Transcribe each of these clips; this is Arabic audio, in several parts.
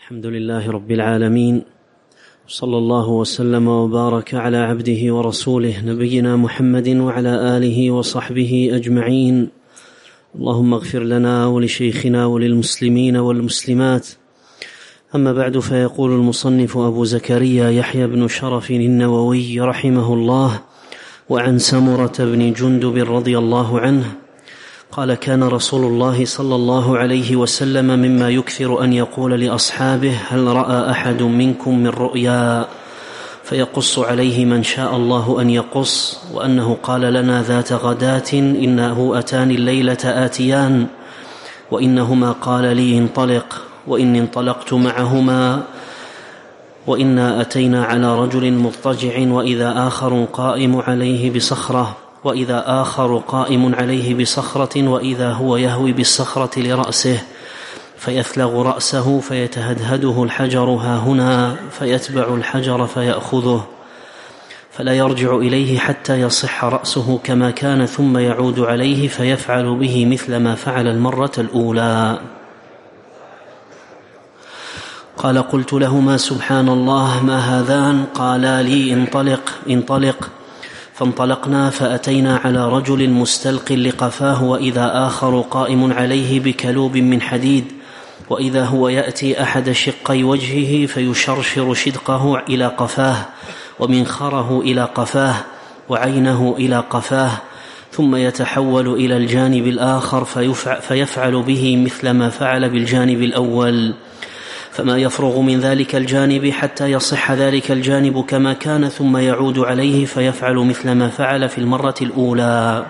الحمد لله رب العالمين، صلى الله وسلم وبارك على عبده ورسوله نبينا محمد وعلى آله وصحبه أجمعين. اللهم اغفر لنا ولشيخنا وللمسلمين والمسلمات. أما بعد، فيقول المصنف أبو زكريا يحيى بن شرف النووي رحمه الله: وعن سمرة بن جندب رضي الله عنه قال: كان رسول الله صلى الله عليه وسلم مما يكثر أن يقول لأصحابه: هل رأى أحد منكم من رؤيا؟ فيقص عليه من شاء الله أن يقص، وأنه قال لنا ذات غداة: إنه أتاني الليلة آتيان، وإنهما قال لي انطلق، وإني انطلقت معهما، وإنا أتينا على رجل مضطجع وإذا آخر قائم عليه بصخرة وإذا هو يهوي بالصخرة لرأسه، فيثلغ رأسه فيتهدهده الحجر هاهنا، فيتبع الحجر فيأخذه فلا يرجع إليه حتى يصح رأسه كما كان، ثم يعود عليه فيفعل به مثل ما فعل المرة الأولى. قال: قلت لهما: سبحان الله، ما هذان؟ قالا لي: انطلق. فانطلقنا فأتينا على رجل مستلق لقفاه، وإذا آخر قائم عليه بكلوب من حديد، وإذا هو يأتي أحد شقي وجهه فيشرشر شدقه إلى قفاه، ومنخره إلى قفاه، وعينه إلى قفاه، ثم يتحول إلى الجانب الآخر فيفعل به مثل ما فعل بالجانب الأول، فما يفرغ من ذلك الجانب حتى يصح ذلك الجانب كما كان، ثم يعود عليه فيفعل مثل ما فعل في المرة الأولى.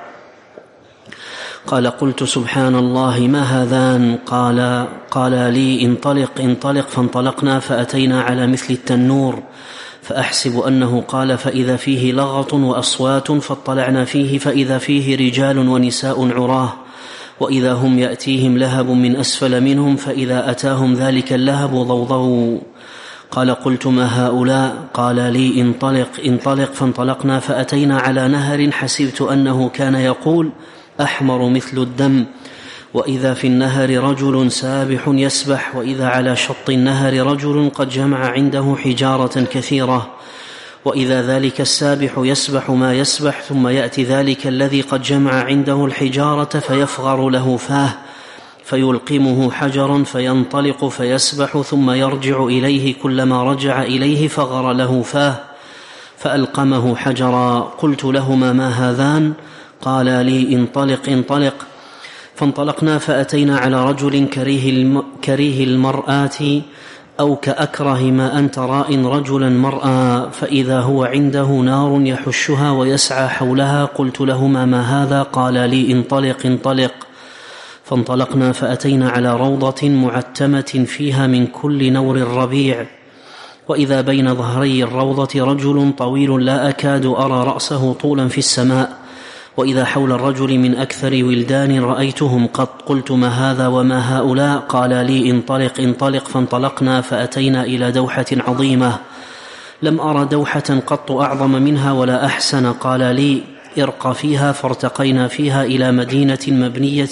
قال: قلت: سبحان الله، ما هذان؟ قال لي: انطلق. فانطلقنا فأتينا على مثل التنور، فأحسب أنه قال: فإذا فيه لغط وأصوات، فاطلعنا فيه فإذا فيه رجال ونساء عراه، وإذا هم يأتيهم لهب من أسفل منهم، فإذا أتاهم ذلك اللهب ضوضوا. قال: قلت: ما هؤلاء؟ قال لي: انطلق. فانطلقنا فأتينا على نهر، حسبت أنه كان يقول: أحمر مثل الدم، وإذا في النهر رجل سابح يسبح، وإذا على شط النهر رجل قد جمع عنده حجارة كثيرة، وإذا ذلك السابح يسبح ما يسبح، ثم يأتي ذلك الذي قد جمع عنده الحجارة فيفغر له فاه، فيلقمه حجرا فينطلق فيسبح، ثم يرجع إليه، كلما رجع إليه فغر له فاه فألقمه حجرا. قلت لهما: ما هذان؟ قال لي: انطلق. فانطلقنا فأتينا على رجل كريه المرآة، أو كأكره ما أنت راء رجلا مرأى، فإذا هو عنده نار يحشها ويسعى حولها. قلت لهما: ما هذا؟ قال لي: انطلق. فانطلقنا فأتينا على روضة معتمة فيها من كل نور الربيع، وإذا بين ظهري الروضة رجل طويل لا أكاد أرى رأسه طولا في السماء، وإذا حول الرجل من أكثر ولدان رأيتهم قط. قلت: ما هذا وما هؤلاء؟ قال لي: انطلق. فانطلقنا فأتينا إلى دوحة عظيمة، لم أرى دوحة قط أعظم منها ولا أحسن. قال لي: ارق فيها. فارتقينا فيها إلى مدينة مبنية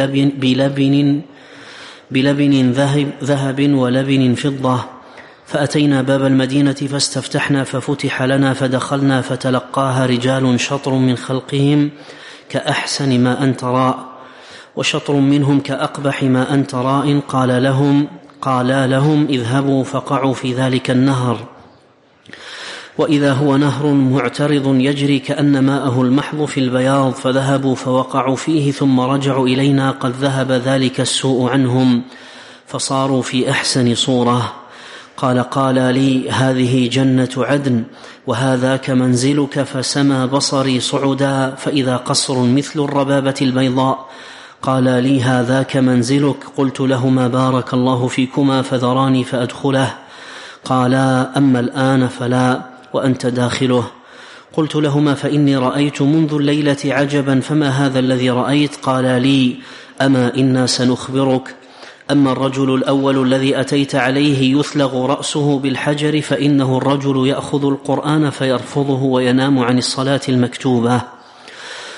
بلبن ذهب ولبن فضة، فأتينا باب المدينة فاستفتحنا، ففتح لنا، فدخلنا، فتلقاها رجال شطر من خلقهم كأحسن ما أنت راء، وشطر منهم كأقبح ما أنت راء. قالا لهم: اذهبوا فقعوا في ذلك النهر، وإذا هو نهر معترض يجري كأن ماءه المحض في البياض، فذهبوا فوقعوا فيه، ثم رجعوا إلينا قد ذهب ذلك السوء عنهم، فصاروا في أحسن صورة. قال لي: هذه جنة عدن، وهذاك منزلك. فسمى بصري صعدا، فإذا قصر مثل الربابة البيضاء. قال لي: هذاك منزلك. قلت لهما: بارك الله فيكما، فذراني فأدخله. قالا: أما الآن فلا، وأنت داخله. قلت لهما: فإني رأيت منذ الليلة عجبا، فما هذا الذي رأيت؟ قال لي: أما إنا سنخبرك. أما الرجل الأول الذي أتيت عليه يثلغ رأسه بالحجر، فإنه الرجل يأخذ القرآن فيرفضه وينام عن الصلاة المكتوبة.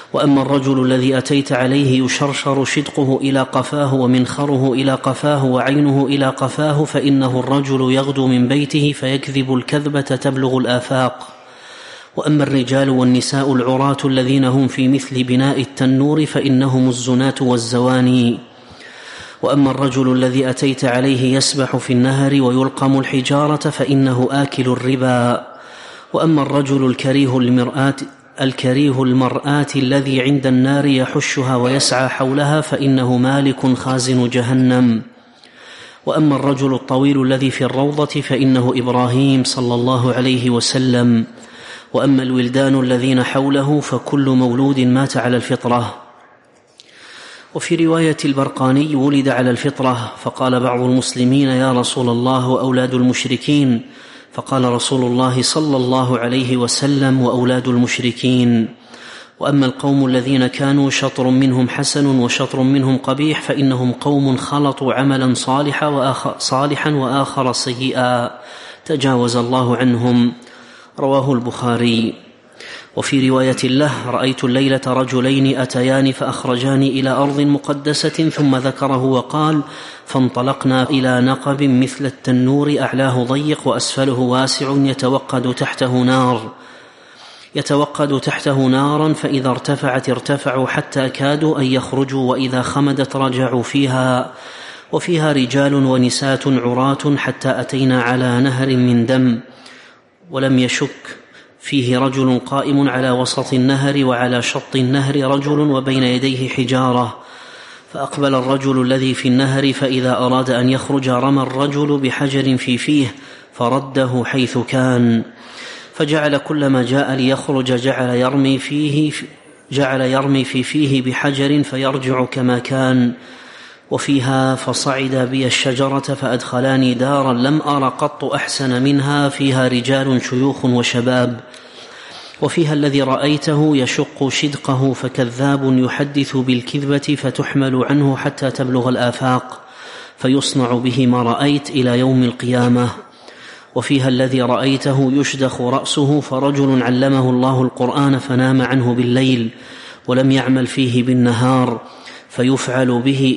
وأما الرجل الذي أتيت عليه يشرشر شدقه إلى قفاه ومنخره إلى قفاه وعينه إلى قفاه فإنه الرجل يغدو من بيته فيكذب الكذبة تبلغ الآفاق. وأما الرجال والنساء العراة الذين هم في مثل بناء التنور فإنهم الزناة والزواني. وأما الرجل الذي أتيت عليه يسبح في النهر ويلقم الحجارة فإنه آكل الربا. وأما الرجل الكريه المرآة الذي عند النار يحشها ويسعى حولها فإنه مالك خازن جهنم. وأما الرجل الطويل الذي في الروضة فإنه إبراهيم صلى الله عليه وسلم. وأما الولدان الذين حوله فكل مولود مات على الفطرة. وفي رواية البرقاني ولد على الفطرة، فقال بعض المسلمين يا رسول الله وأولاد المشركين، فقال رسول الله صلى الله عليه وسلم وأولاد المشركين. وأما القوم الذين كانوا شطر منهم حسن وشطر منهم قبيح فإنهم قوم خلطوا عملا صالحا وآخر سيئا تجاوز الله عنهم. رواه البخاري. وفي رواية له رأيت الليلة رجلين أتيان فأخرجاني إلى أرض مقدسة ثم ذكره وقال فانطلقنا إلى نقب مثل التنور أعلاه ضيق وأسفله واسع يتوقد تحته نارا فإذا ارتفعت ارتفعوا حتى كادوا أن يخرجوا وإذا خمدت رجعوا فيها. وفيها رجال ونساة عراة حتى أتينا على نهر من دم ولم يشك فيه رجل قائم على وسط النهر وعلى شط النهر رجل وبين يديه حجارة. فأقبل الرجل الذي في النهر فإذا أراد أن يخرج رمى الرجل بحجر في فيه فرده حيث كان، فجعل كلما جاء ليخرج جعل يرمي في فيه بحجر فيرجع كما كان. وفيها فصعد بي الشجرة فأدخلاني دارا لم أر قط أحسن منها فيها رجال شيوخ وشباب. وفيها الذي رأيته يشق شدقه فكذاب يحدث بالكذبة فتحمل عنه حتى تبلغ الآفاق فيصنع به ما رأيت إلى يوم القيامة. وفيها الذي رأيته يشدخ رأسه فرجل علمه الله القرآن فنام عنه بالليل ولم يعمل فيه بالنهار فيفعل به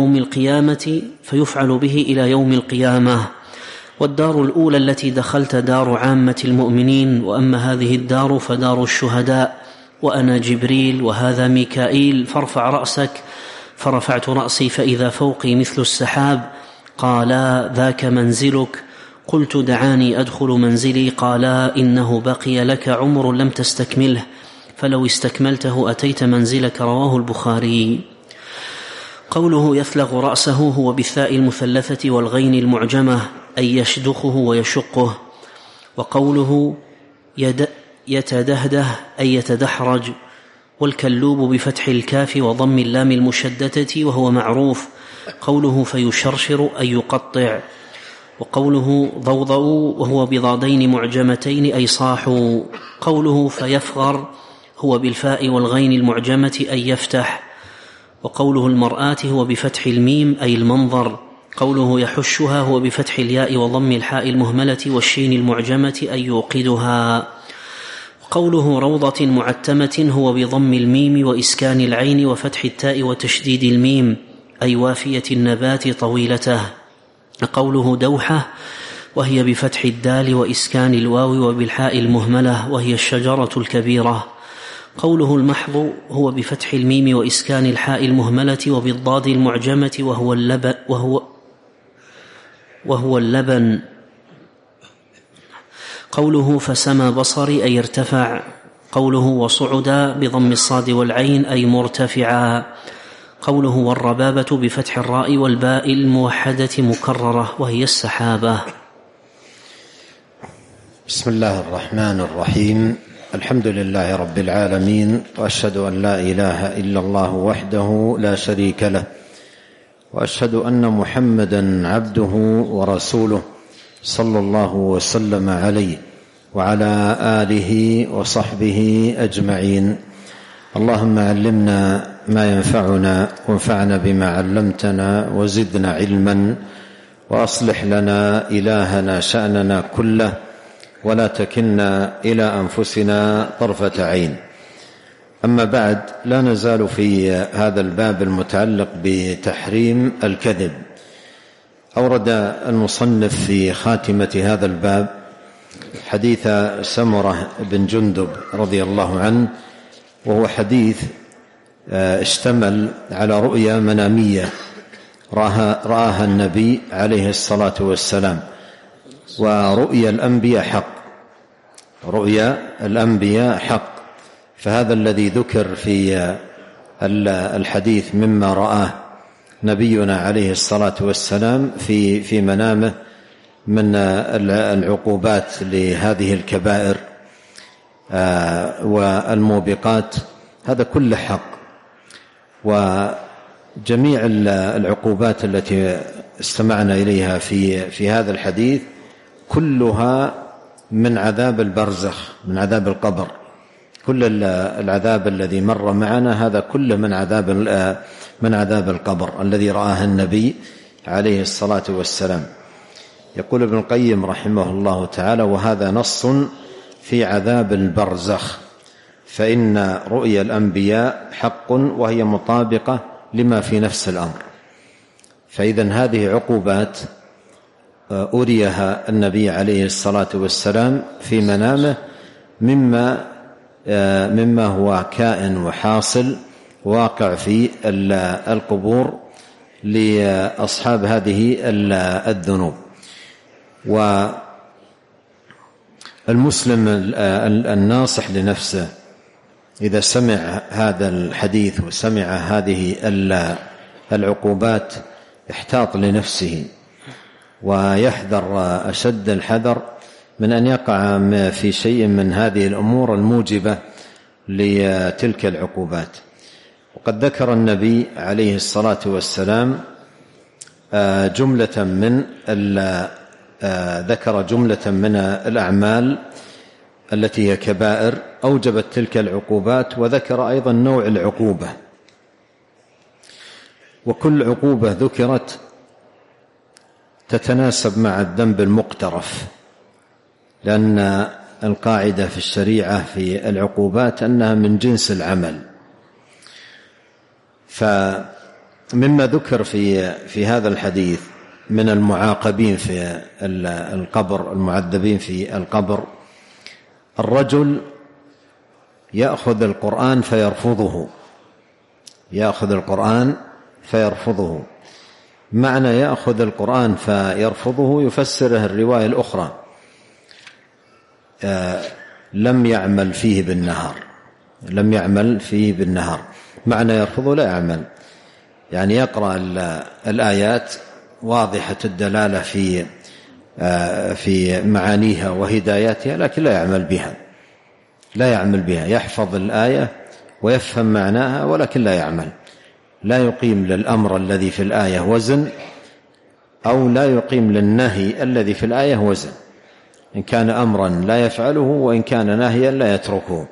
إلى يوم القيامة. والدار الأولى التي دخلت دار عامة المؤمنين، وأما هذه الدار فدار الشهداء، وأنا جبريل وهذا ميكائيل فارفع رأسك. فرفعت رأسي فإذا فوقي مثل السحاب. قالا ذاك منزلك. قلت دعاني أدخل منزلي. قالا إنه بقي لك عمر لم تستكمله فلو استكملته أتيت منزلك. رواه البخاري. قوله يثلغ رأسه هو بالثاء المثلثة والغين المعجمة أي يشدخه ويشقه. وقوله يتدهده أي يتدحرج، والكلوب بفتح الكاف وضم اللام المشددة وهو معروف. قوله فيشرشر أي يقطع. وقوله ضوضأوا وهو بضادين معجمتين أي صاحوا. قوله فيفغر هو بالفاء والغين المعجمة أي يفتح. وقوله المرآة هو بفتح الميم أي المنظر. قوله يحشها هو بفتح الياء وضم الحاء المهملة والشين المعجمة أي يوقدها. قوله روضة معتمة هو بضم الميم وإسكان العين وفتح التاء وتشديد الميم أي وافية النبات طويلته. قوله دوحة وهي بفتح الدال وإسكان الواو وبالحاء المهملة وهي الشجرة الكبيرة. قوله المحض هو بفتح الميم وإسكان الحاء المهملة وبالضاد المعجمة وهو اللبن. قوله فسمى بصري أي ارتفع. قوله وصعدا بضم الصاد والعين أي مرتفعا. قوله والربابة بفتح الراء والباء الموحدة مكررة وهي السحابة. بسم الله الرحمن الرحيم. الحمد لله رب العالمين، وأشهد أن لا إله إلا الله وحده لا شريك له، وأشهد أن محمدا عبده ورسوله صلى الله وسلم عليه وعلى آله وصحبه أجمعين. اللهم علمنا ما ينفعنا وانفعنا بما علمتنا وزدنا علما، وأصلح لنا إلهنا شأننا كله ولا تكلنا إلى أنفسنا طرفة عين. أما بعد، لا نزال في هذا الباب المتعلق بتحريم الكذب. أورد المصنف في خاتمة هذا الباب حديث سمرة بن جندب رضي الله عنه، وهو حديث اشتمل على رؤيا منامية رآها النبي عليه الصلاة والسلام. ورؤيا الأنبياء حق، رؤيا الأنبياء حق، فهذا الذي ذكر في الحديث مما رآه نبينا عليه الصلاة والسلام في منامه من العقوبات لهذه الكبائر والموبقات، هذا كله حق. وجميع العقوبات التي استمعنا إليها في هذا الحديث كلها من عذاب البرزخ، من عذاب القبر. كل العذاب الذي مر معنا هذا كله من عذاب القبر الذي رآه النبي عليه الصلاة والسلام. يقول ابن القيم رحمه الله تعالى: وهذا نص في عذاب البرزخ، فإن رؤيا الأنبياء حق وهي مطابقة لما في نفس الأمر. فإذن هذه عقوبات أريها النبي عليه الصلاة والسلام في منامه مما هو كائن وحاصل واقع في القبور لأصحاب هذه الذنوب. والمسلم الناصح لنفسه إذا سمع هذا الحديث وسمع هذه العقوبات احتاط لنفسه ويحذر أشد الحذر من أن يقع في شيء من هذه الأمور الموجبة لتلك العقوبات. وقد ذكر النبي عليه الصلاة والسلام جملة من الأعمال التي هي كبائر أوجبت تلك العقوبات، وذكر أيضا نوع العقوبة، وكل عقوبة ذكرت تتناسب مع الذنب المقترف، لأن القاعدة في الشريعة في العقوبات أنها من جنس العمل. فمما ذكر في هذا الحديث من المعاقبين في القبر، المعذبين في القبر، الرجل يأخذ القرآن فيرفضه. معنى يأخذ القرآن فيرفضه يفسره الرواية الأخرى: لم يعمل فيه بالنهار. معنى يرفضه لا يعمل، يعني يقرأ الآيات واضحة الدلالة في معانيها وهداياتها، لكن لا يعمل بها. يحفظ الآية ويفهم معناها ولكن لا يعمل، لا يقيم للأمر الذي في الآية وزن، أو لا يقيم للنهي الذي في الآية وزن. إن كان أمرا لا يفعله، وإن كان نهيا لا يتركه،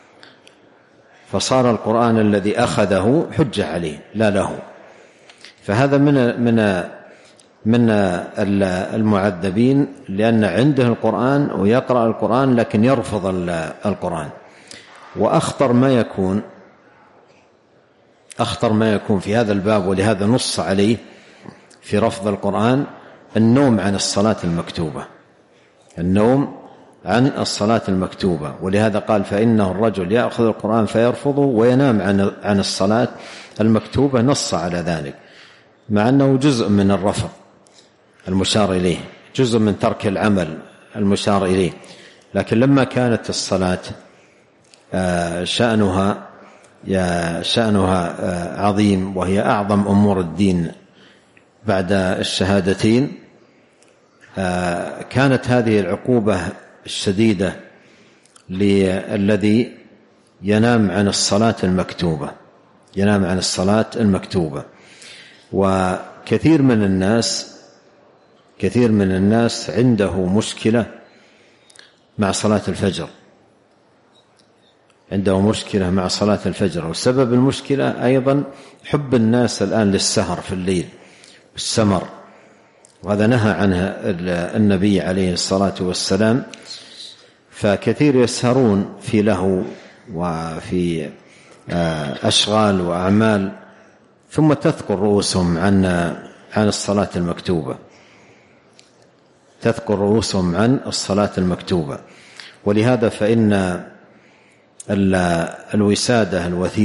فصار القرآن الذي أخذه حجة عليه لا له. فهذا من المعذبين، لأن عنده القرآن ويقرأ القرآن لكن يرفض القرآن. وأخطر ما يكون في هذا الباب، ولهذا نص عليه في رفض القرآن، النوم عن الصلاة المكتوبة. ولهذا قال: فإنه الرجل يأخذ القرآن فيرفضه وينام عن الصلاة المكتوبة. نص على ذلك، مع أنه جزء من الرفض المشار إليه، جزء من ترك العمل المشار إليه. لكن لما كانت الصلاة شأنها عظيم، وهي أعظم أمور الدين بعد الشهادتين، كانت هذه العقوبة الشديدة للذي ينام عن الصلاة المكتوبة. وكثير من الناس عنده مشكلة مع صلاة الفجر، وسبب المشكلة أيضا حب الناس الآن للسهر في الليل والسمر، وهذا نهى عنه النبي عليه الصلاة والسلام. فكثير يسهرون في لهو وفي أشغال وأعمال، ثم تثقل رؤوسهم عن الصلاة المكتوبة، تثقل رؤوسهم عن الصلاة المكتوبة. ولهذا فإن الوسادة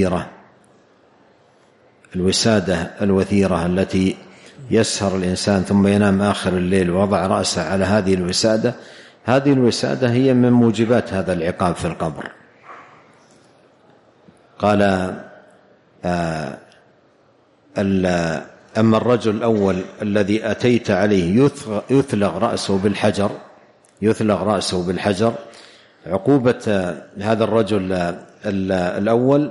الوثيرة التي يسهر الإنسان ثم ينام آخر الليل ووضع رأسه على هذه الوسادة هي من موجبات هذا العقاب في القبر. قال أما الرجل الأول الذي أتيت عليه يثلغ رأسه بالحجر، عقوبة هذا الرجل الأول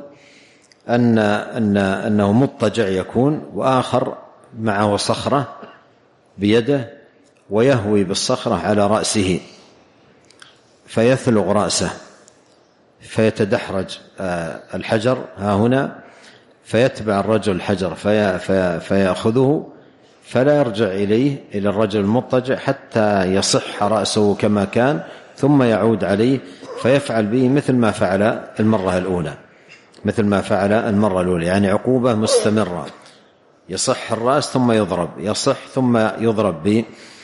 أنه مضطجع يكون، وآخر معه صخرة بيده ويهوي بالصخرة على رأسه فيثلغ رأسه، فيتدحرج الحجر ها هنا، فيتبع الرجل الحجر فيأخذه، فلا يرجع إلى الرجل المضطجع حتى يصح رأسه كما كان، ثم يعود عليه فيفعل به مثل ما فعل المرة الأولى، يعني عقوبة مستمرة، يصح الرأس ثم يضرب، يصح ثم يضرب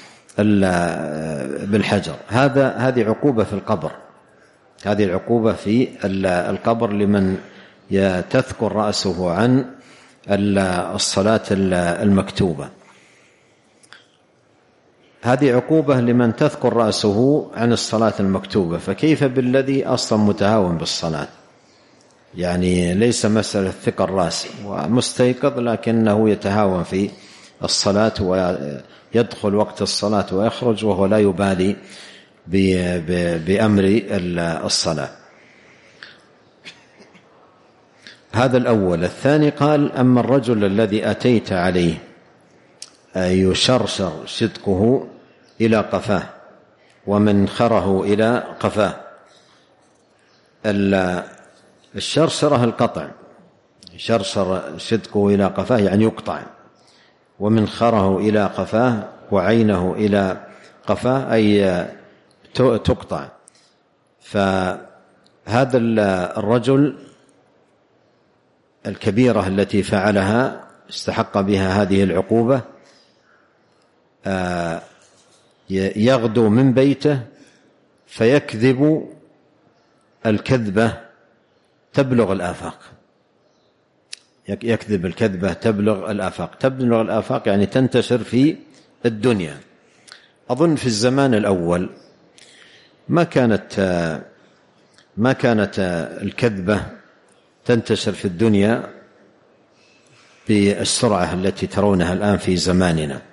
بالحجر. هذه عقوبة في القبر، هذه العقوبة في القبر لمن تثقل رأسه عن الصلاة المكتوبة. هذه عقوبة لمن تثقل رأسه عن الصلاة المكتوبة، فكيف بالذي أصلا متهاون بالصلاة؟ يعني ليس مسألة ثقل الرأس ومستيقظ، لكنه يتهاون في الصلاة ويدخل وقت الصلاة ويخرج وهو لا يبالي بأمر الصلاة. هذا الأول. الثاني قال أما الرجل الذي أتيت عليه يشرشر شدقه إلى قفاه ومنخره إلى قفاه. الشرشرة القطع، شرشر شدقه إلى قفاه يعني يقطع، ومنخره إلى قفاه وعينه إلى قفاه أي تقطع. فهذا الرجل الكبيرة التي فعلها استحق بها هذه العقوبة، يغدو من بيته فيكذب الكذبة تبلغ الآفاق، يكذب الكذبة تبلغ الآفاق يعني تنتشر في الدنيا. أظن في الزمان الأول ما كانت الكذبة تنتشر في الدنيا بالسرعة التي ترونها الآن في زماننا،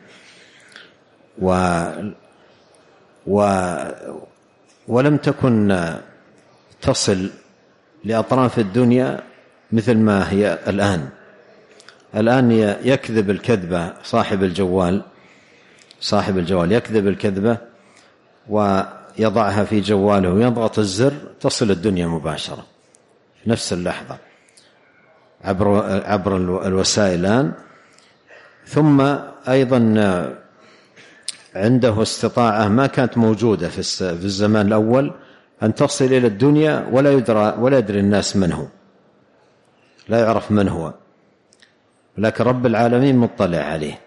ولم تكن تصل لأطراف الدنيا مثل ما هي الآن يكذب الكذبة صاحب الجوال يكذب الكذبة ويضعها في جواله ويضغط الزر تصل الدنيا مباشرة في نفس اللحظة عبر الوسائل الآن. ثم أيضا عنده استطاعة ما كانت موجودة في الزمان الأول أن تصل إلى الدنيا ولا يدري الناس من هو، لا يعرف من هو، لكن رب العالمين مطلع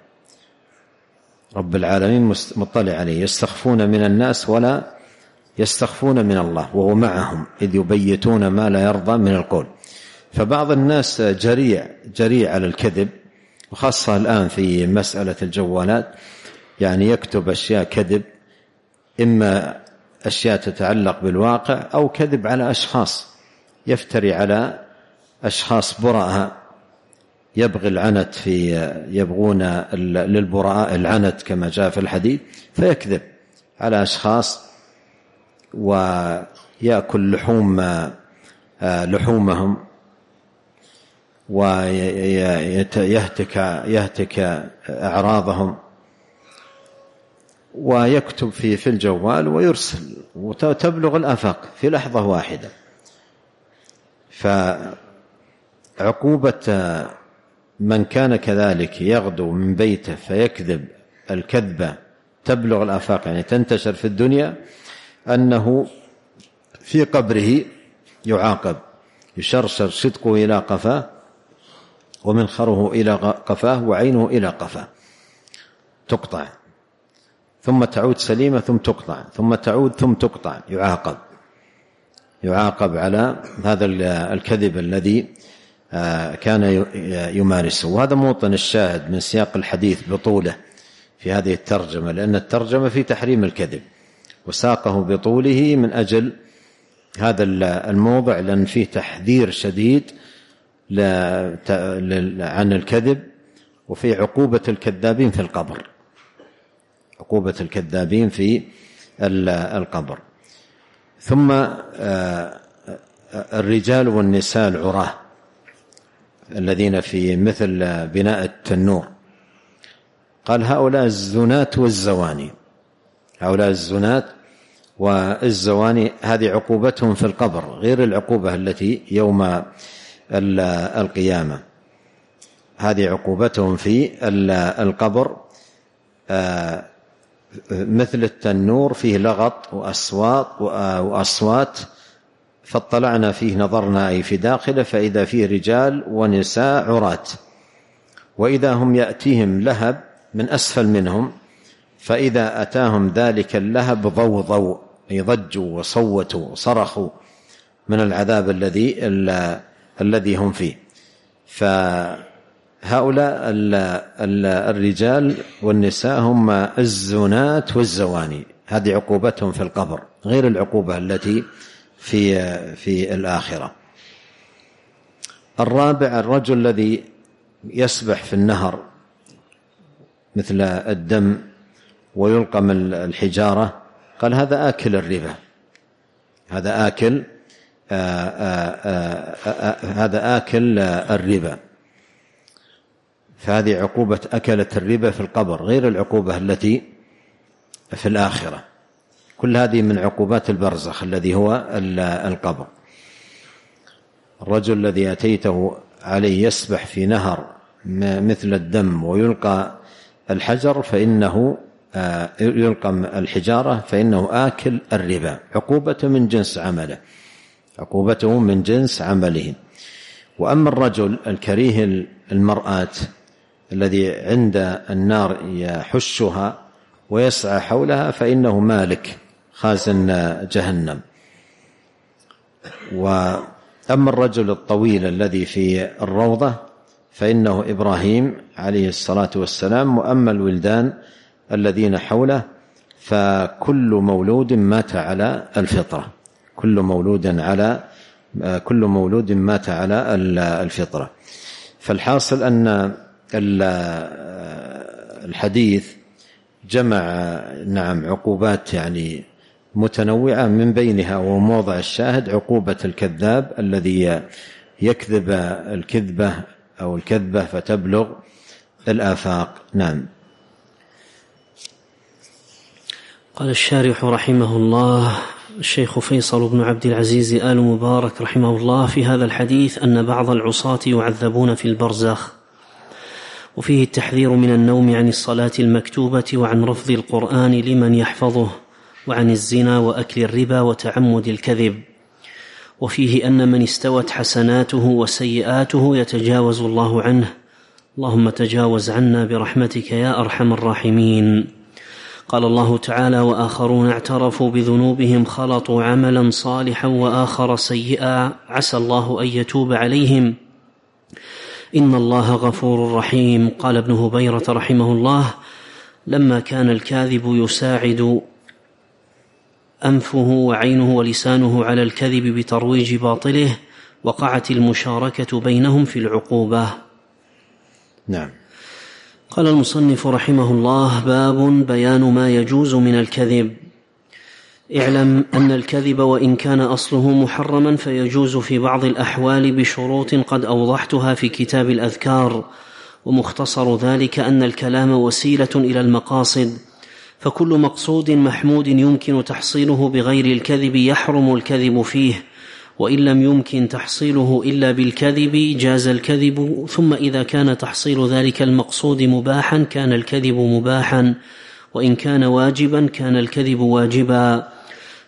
عليه، يستخفون من الناس ولا يستخفون من الله وهو معهم إذ يبيتون ما لا يرضى من القول. فبعض الناس جريء على الكذب، وخاصة الآن في مسألة الجوالات، يعني يكتب أشياء كذب، إما أشياء تتعلق بالواقع أو كذب على أشخاص، يفتري على أشخاص براء، يبغي العنت يبغون للبراء العنت كما جاء في الحديث، فيكذب على أشخاص ويأكل لحومهم ويهتك أعراضهم، ويكتب في الجوال ويرسل وتبلغ الآفاق في لحظة واحدة. فعقوبة من كان كذلك يغدو من بيته فيكذب الكذبة تبلغ الآفاق يعني تنتشر في الدنيا، أنه في قبره يعاقب يشرشر شدقه إلى قفاه ومنخره إلى قفاه وعينه إلى قفاه، تقطع ثم تعود سليمة ثم تقطع ثم تعود ثم تقطع، يعاقب على هذا الكذب الذي كان يمارسه. وهذا موطن الشاهد من سياق الحديث بطوله في هذه الترجمة، لأن الترجمة في تحريم الكذب، وساقه بطوله من أجل هذا الموضع، لأن فيه تحذير شديد عن الكذب، وفي عقوبة الكذابين في القبر، عقوبة الكذابين في القبر. ثم الرجال والنساء العراة الذين في مثل بناء التنور، قال هؤلاء الزنات والزواني، هؤلاء الزنات والزواني هذه عقوبتهم في القبر غير العقوبة التي يوم القيامة، هذه عقوبتهم في القبر. مثل التنور فيه لغط وأصوات، فاطلعنا فيه نظرنا أي في داخله فإذا فيه رجال ونساء عراة، وإذا هم يأتيهم لهب من أسفل منهم، فإذا أتاهم ذلك اللهب ضوضوا، أي ضجوا وصوتوا وصرخوا من العذاب الذي هم فيه. فهؤلاء الرجال والنساء هم الزنات والزواني، هذه عقوبتهم في القبر غير العقوبة التي في الآخرة. الرابع الرجل الذي يسبح في النهر مثل الدم ويلقم الحجارة، قال هذا آكل الربا، هذا آكل الربا، فهذه عقوبة أكلة الربا في القبر غير العقوبة التي في الآخرة. كل هذه من عقوبات البرزخ الذي هو القبر. الرجل الذي أتيته عليه يسبح في نهر مثل الدم ويلقى الحجر فإنه يلقم الحجارة فإنه آكل الربا، عقوبته من جنس عمله، عقوبته من جنس عمله. وأما الرجل الكريه المرآة الذي عند النار يحشها ويسعى حولها فإنه مالك خازن جهنم. وأما الرجل الطويل الذي في الروضة فإنه إبراهيم عليه الصلاة والسلام. وأما الولدان الذين حوله فكل مولود مات على الفطرة، كل مولود مات على الفطرة. فالحاصل أن الحديث جمع عقوبات يعني متنوعة، من بينها وموضع الشاهد عقوبة الكذاب الذي يكذب الكذبة أو الكذبة فتبلغ الآفاق. نعم. قال الشارح رحمه الله الشيخ فيصل بن عبد العزيز آل مبارك رحمه الله في هذا الحديث أن بعض العصاة يعذبون في البرزخ، وفيه التحذير من النوم عن الصلاة المكتوبة وعن رفض القرآن لمن يحفظه، وعن الزنا وأكل الربا وتعمد الكذب. وفيه أن من استوت حسناته وسيئاته يتجاوز الله عنه، اللهم تجاوز عنا برحمتك يا أرحم الراحمين. قال الله تعالى وآخرون اعترفوا بذنوبهم خلطوا عملا صالحا وآخر سيئا عسى الله أن يتوب عليهم إن الله غفور رحيم. قال ابن هبيرة رحمه الله لما كان الكاذب يساعد أنفه وعينه ولسانه على الكذب بترويج باطله وقعت المشاركة بينهم في العقوبة. نعم. قال المصنف رحمه الله باب بيان ما يجوز من الكذب. اعلم أن الكذب وإن كان أصله محرما فيجوز في بعض الأحوال بشروط قد أوضحتها في كتاب الأذكار، ومختصر ذلك أن الكلام وسيلة إلى المقاصد، فكل مقصود محمود يمكن تحصيله بغير الكذب يحرم الكذب فيه، وإن لم يمكن تحصيله إلا بالكذب جاز الكذب. ثم إذا كان تحصيل ذلك المقصود مباحا كان الكذب مباحا، وإن كان واجبا كان الكذب واجبا.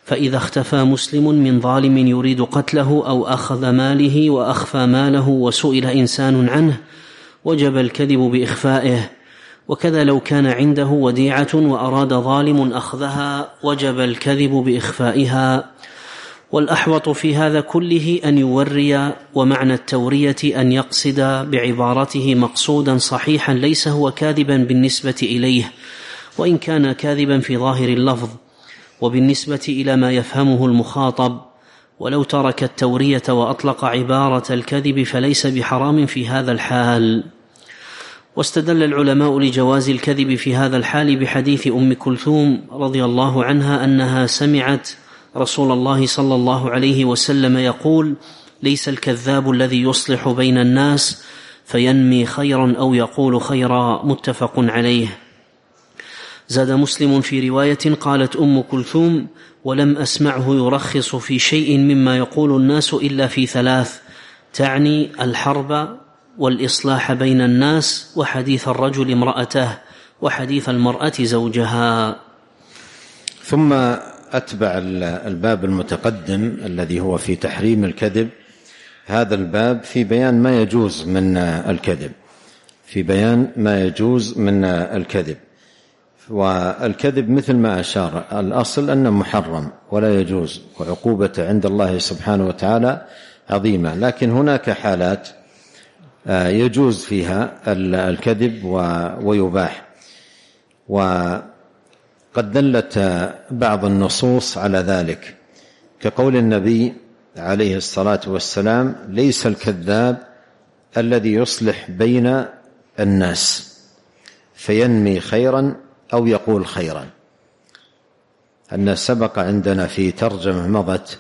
فإذا اختفى مسلم من ظالم يريد قتله أو أخذ ماله وأخفى ماله وسئل إنسان عنه وجب الكذب بإخفائه، وكذا لو كان عنده وديعة وأراد ظالم أخذها وجب الكذب بإخفائها. والأحوط في هذا كله أن يوري، ومعنى التورية أن يقصد بعبارته مقصودا صحيحا ليس هو كاذبا بالنسبة إليه، وإن كان كاذبا في ظاهر اللفظ وبالنسبة إلى ما يفهمه المخاطب. ولو ترك التورية وأطلق عبارة الكذب فليس بحرام في هذا الحال. واستدل العلماء لجواز الكذب في هذا الحال بحديث أم كلثوم رضي الله عنها أنها سمعت رسول الله صلى الله عليه وسلم يقول: ليس الكذاب الذي يصلح بين الناس فينمي خيرا أو يقول خيرا، متفق عليه. زاد مسلم في رواية قالت أم كلثوم: ولم أسمعه يرخص في شيء مما يقول الناس إلا في ثلاث، تعني الحرب والإصلاح بين الناس وحديث الرجل امرأته وحديث المرأة زوجها. ثم أتبع الباب المتقدم الذي هو في تحريم الكذب هذا الباب في بيان ما يجوز من الكذب، في بيان ما يجوز من الكذب. والكذب مثل ما أشار الأصل أنه محرم ولا يجوز، وعقوبته عند الله سبحانه وتعالى عظيمة، لكن هناك حالات يجوز فيها الكذب ويباح. وقد دلت بعض النصوص على ذلك، كقول النبي عليه الصلاة والسلام: ليس الكذاب الذي يصلح بين الناس فينمي خيرا أو يقول خيرا. أن سبق عندنا في ترجمة مضت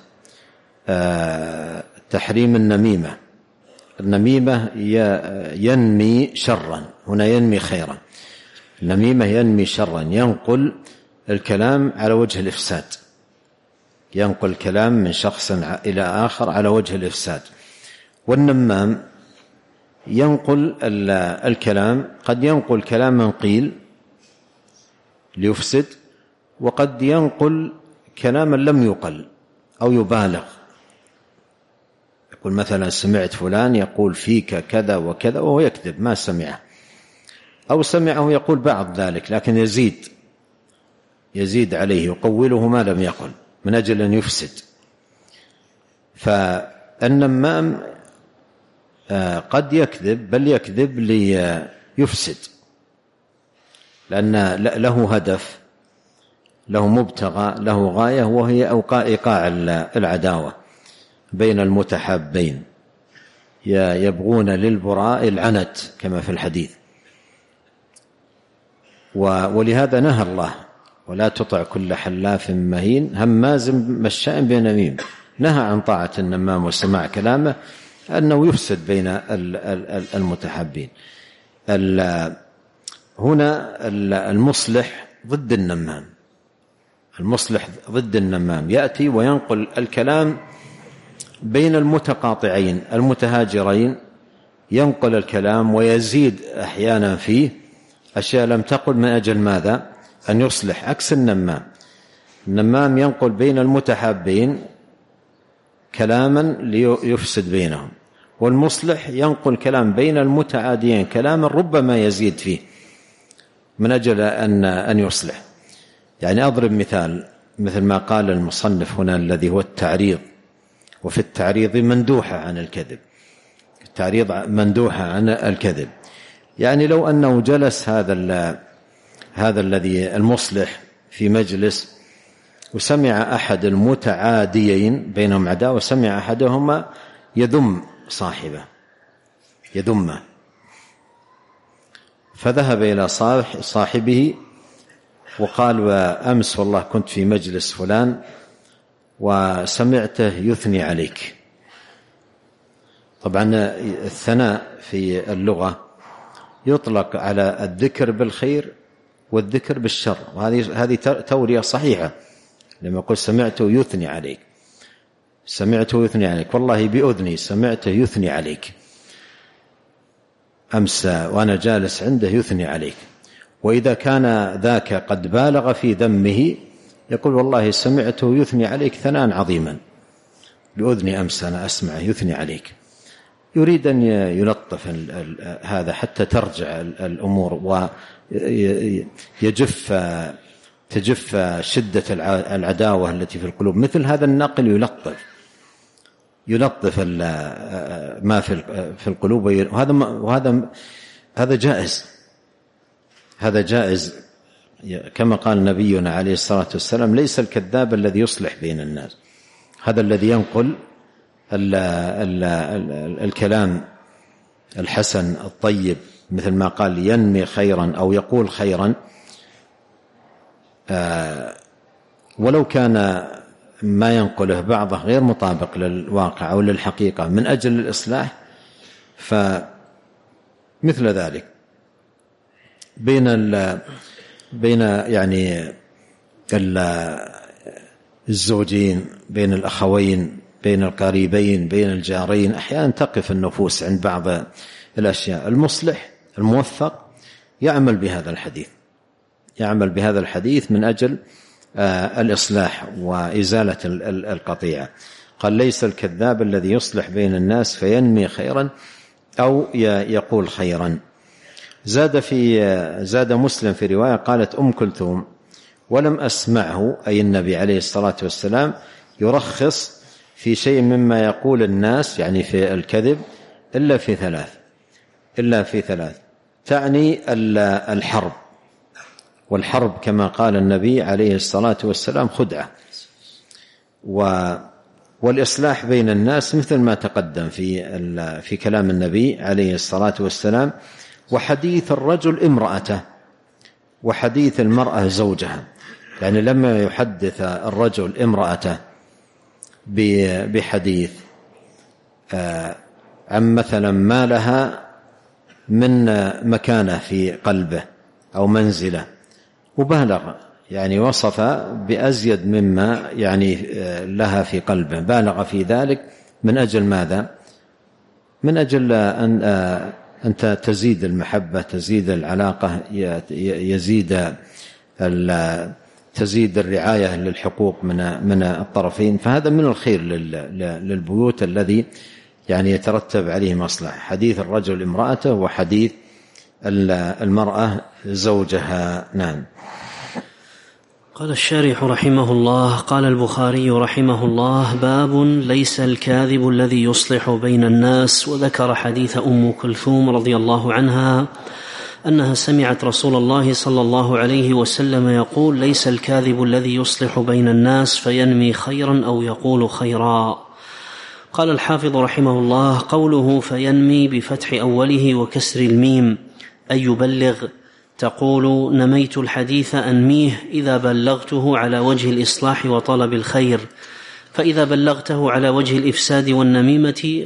تحريم النميمة. النميمة ينمي شرا، هنا ينمي خيرا. النميمة ينمي شرا، ينقل الكلام على وجه الإفساد، ينقل الكلام من شخص إلى آخر على وجه الإفساد. والنمام ينقل الكلام، قد ينقل كلاما قيل ليفسد، وقد ينقل كلاما لم يقل أو يبالغ. يقول مثلا: سمعت فلان يقول فيك كذا وكذا، وهو يكذب ما سمعه، أو سمعه يقول بعض ذلك لكن يزيد عليه، يقوله ما لم يقل من أجل أن يفسد. فالنمام قد يكذب، بل يكذب ليفسد، لأن له هدف، له مبتغى، له غاية، وهي إيقاع العداوة بين المتحابين، يبغون للبراء العنت كما في الحديث. ولهذا نهى الله: ولا تطع كل حلاف مهين هماز مشاء بنميم. نهى عن طاعة النمام وسماع كلامه، أنه يفسد بين المتحابين. هنا المصلح ضد النمام، المصلح ضد النمام يأتي وينقل الكلام بين المتقاطعين المتهاجرين، ينقل الكلام ويزيد أحيانا فيه أشياء لم تقل من أجل ماذا؟ أن يصلح. عكس النمام ينقل بين المتحابين كلاما ليفسد بينهم، والمصلح ينقل كلام بين المتعاديين كلاما ربما يزيد فيه من أجل أن يصلح. يعني أضرب مثال، مثل ما قال المصنف هنا الذي هو التعريض، وفي التعريض مندوحة عن الكذب، التعريض مندوحة عن الكذب. يعني لو أنه جلس هذا الذي المصلح في مجلس وسمع أحد المتعاديين بينهم عداوة، وسمع أحدهما يذم صاحبه، يذمه، فذهب إلى صاحبه وقال: وأمس والله كنت في مجلس فلان وسمعته يثني عليك. طبعا الثناء في اللغة يطلق على الذكر بالخير والذكر بالشر، وهذه تورية صحيحة. لما يقول سمعته يثني عليك، سمعته يثني عليك، والله بأذني سمعته يثني عليك، أمس وأنا جالس عنده يثني عليك. وإذا كان ذاك قد بالغ في ذمه يقول والله سمعته يثني عليك ثناء عظيما، بأذني أمس أنا أسمعه يثني عليك. يريد أن يلطف هذا حتى ترجع الأمور تجف شدة العداوة التي في القلوب. مثل هذا النقل يلطف ما في القلوب، وهذا جائز. هذا جائز كما قال نبينا عليه الصلاة والسلام: ليس الكذاب الذي يصلح بين الناس، هذا الذي ينقل الكلام الحسن الطيب، مثل ما قال ينمي خيرا أو يقول خيرا، ولو كان ما ينقله بعضه غير مطابق للواقع أو للحقيقة من أجل الإصلاح، فمثل ذلك بين يعني الزوجين، بين الأخوين، بين القريبين، بين الجارين، أحيانا تقف النفوس عند بعض الأشياء. المصلح الموفق يعمل بهذا الحديث من أجل الإصلاح وإزالة القطيعة. قال: ليس الكذاب الذي يصلح بين الناس فينمي خيرا أو يقول خيرا. زاد مسلم في رواية قالت أم كلثوم: ولم أسمعه، أي النبي عليه الصلاة والسلام، يرخص في شيء مما يقول الناس، يعني في الكذب، إلا في ثلاث، تعني الحرب، والحرب كما قال النبي عليه الصلاة والسلام خدعة، والإصلاح بين الناس مثل ما تقدم في كلام النبي عليه الصلاة والسلام، وحديث الرجل امرأته وحديث المرأة زوجها. يعني لما يحدث الرجل امرأته بحديث عن مثلا ما لها من مكانة في قلبه أو منزلة، وبالغ، يعني وصف بأزيد مما يعني لها في قلبه، بالغ في ذلك من أجل ماذا؟ من أجل أن تزيد المحبة، تزيد العلاقة، تزيد الرعاية للحقوق من الطرفين. فهذا من الخير للبيوت الذي يعني يترتب عليه مصلحة، حديث الرجل امرأته وحديث المرأة زوجها. نعم. قال الشارح رحمه الله: قال البخاري رحمه الله: باب ليس الكاذب الذي يصلح بين الناس. وذكر حديث أم كلثوم رضي الله عنها أنها سمعت رسول الله صلى الله عليه وسلم يقول: ليس الكاذب الذي يصلح بين الناس فينمي خيرا أو يقول خيرا. قال الحافظ رحمه الله: قوله فينمي بفتح أوله وكسر الميم أي يبلغ. تقول: نميت الحديث أنميه إذا بلغته على وجه الإصلاح وطلب الخير، فإذا بلغته على وجه الإفساد والنميمة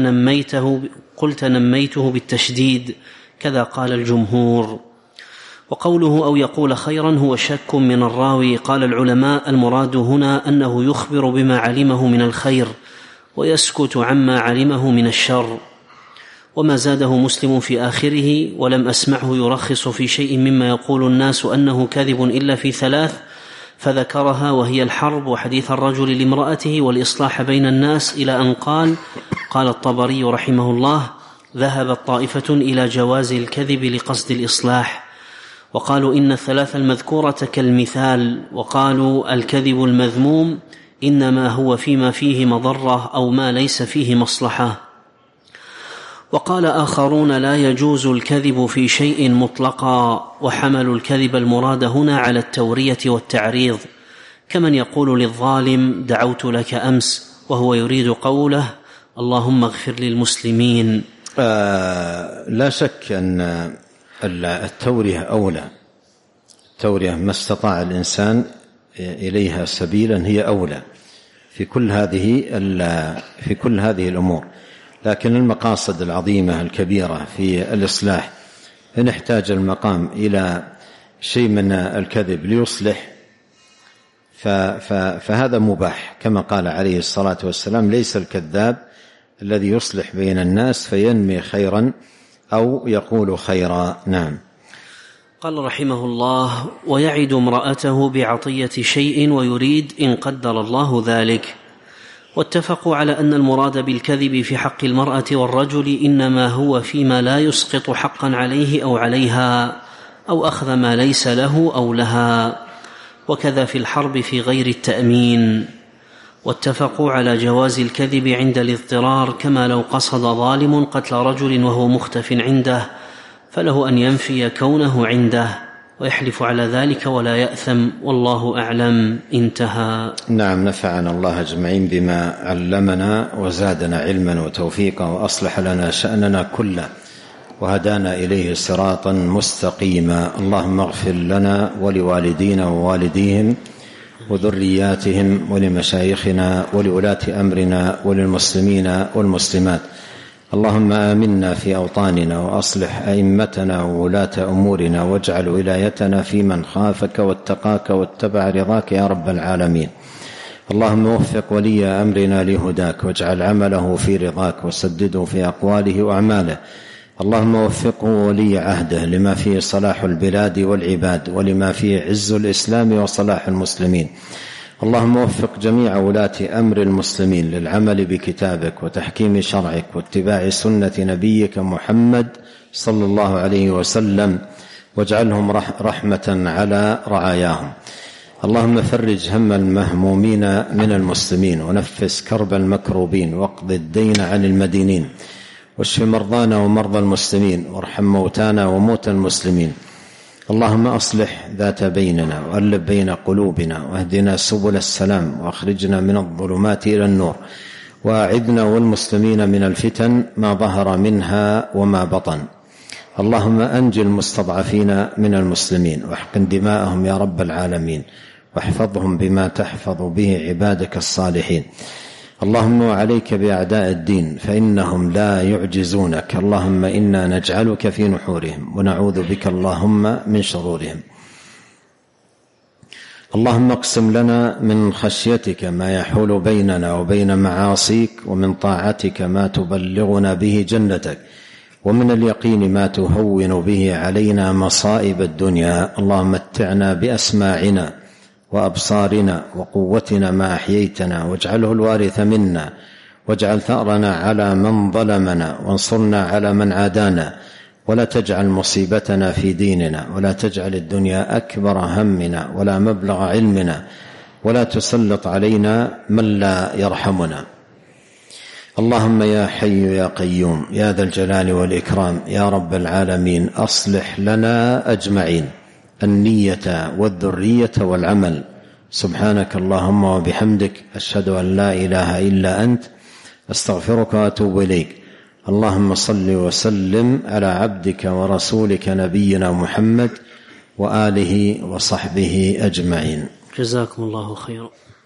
قلت نميته بالتشديد، كذا قال الجمهور. وقوله أو يقول خيرا هو شك من الراوي. قال العلماء: المراد هنا أنه يخبر بما علمه من الخير ويسكت عما علمه من الشر. وما زاده مسلم في آخره: ولم أسمعه يرخص في شيء مما يقول الناس أنه كاذب إلا في ثلاث، فذكرها وهي الحرب وحديث الرجل لامرأته والإصلاح بين الناس، إلى أن قال الطبري رحمه الله: ذهبت طائفة إلى جواز الكذب لقصد الإصلاح، وقالوا إن الثلاث المذكورة كالمثال، وقالوا الكذب المذموم إنما هو فيما فيه مضرة أو ما ليس فيه مصلحة. وقال آخرون: لا يجوز الكذب في شيء مطلقا، وحملوا الكذب المراد هنا على التورية والتعريض، كمن يقول للظالم: دعوت لك أمس، وهو يريد قوله: اللهم اغفر للمسلمين. لا شك أن التورية أولى، التورية ما استطاع الإنسان إليها سبيلا هي أولى في كل هذه الأمور. لكن المقاصد العظيمة الكبيرة في الإصلاح، إن احتاج المقام إلى شيء من الكذب ليصلح فهذا مباح، كما قال عليه الصلاة والسلام: ليس الكذاب الذي يصلح بين الناس فينمي خيرا أو يقول خيرا. نعم. قال رحمه الله: ويعد امرأته بعطية شيء ويريد إن قدر الله ذلك. واتفقوا على أن المراد بالكذب في حق المرأة والرجل إنما هو فيما لا يسقط حقا عليه أو عليها، أو أخذ ما ليس له أو لها، وكذا في الحرب في غير التأمين. واتفقوا على جواز الكذب عند الاضطرار، كما لو قصد ظالم قتل رجل وهو مختف عنده فله أن ينفي كونه عنده ويحلف على ذلك ولا يأثم، والله أعلم. انتهى. نعم، نفعنا الله أجمعين بما علمنا وزادنا علما وتوفيقا، وأصلح لنا شأننا كله وهدانا إليه صراطا مستقيما. اللهم اغفر لنا ولوالدينا ووالديهم وذرياتهم ولمشايخنا ولولاة أمرنا وللمسلمين والمسلمات. اللهم آمنا في أوطاننا وأصلح أئمتنا وولاة أمورنا، واجعل ولايتنا في من خافك واتقاك واتبع رضاك يا رب العالمين. اللهم وفق ولي أمرنا لهداك، واجعل عمله في رضاك، وسدده في أقواله وأعماله. اللهم وفقه ولي عهده لما فيه صلاح البلاد والعباد، ولما فيه عز الإسلام وصلاح المسلمين. اللهم وفق جميع ولاة أمر المسلمين للعمل بكتابك وتحكيم شرعك واتباع سنة نبيك محمد صلى الله عليه وسلم، واجعلهم رحمة على رعاياهم. اللهم فرج هم المهمومين من المسلمين، ونفس كرب المكروبين، واقض الدين عن المدينين، واشف مرضانا ومرضى المسلمين، وارحم موتانا وموتى المسلمين. اللهم أصلح ذات بيننا، وألف بين قلوبنا، واهدنا سبل السلام، وأخرجنا من الظلمات إلى النور، وأعذنا والمسلمين من الفتن ما ظهر منها وما بطن. اللهم أنجِ المستضعفين من المسلمين، واحقن دماءهم يا رب العالمين، واحفظهم بما تحفظ به عبادك الصالحين. اللهم وعليك بأعداء الدين فإنهم لا يعجزونك. اللهم إنا نجعلك في نحورهم، ونعوذ بك اللهم من شرورهم. اللهم اقسم لنا من خشيتك ما يحول بيننا وبين معاصيك، ومن طاعتك ما تبلغنا به جنتك، ومن اليقين ما تهون به علينا مصائب الدنيا. اللهم متعنا بأسماعنا وأبصارنا وقوتنا ما أحييتنا، واجعله الوارث منا، واجعل ثأرنا على من ظلمنا، وانصرنا على من عادانا، ولا تجعل مصيبتنا في ديننا، ولا تجعل الدنيا أكبر همنا ولا مبلغ علمنا، ولا تسلط علينا من لا يرحمنا. اللهم يا حي يا قيوم يا ذا الجلال والإكرام يا رب العالمين، أصلح لنا أجمعين النية والذرية والعمل. سبحانك اللهم وبحمدك، أشهد أن لا إله إلا أنت، أستغفرك وأتوب إليك. اللهم صل وسلم على عبدك ورسولك نبينا محمد وآله وصحبه أجمعين. جزاكم الله خيرا.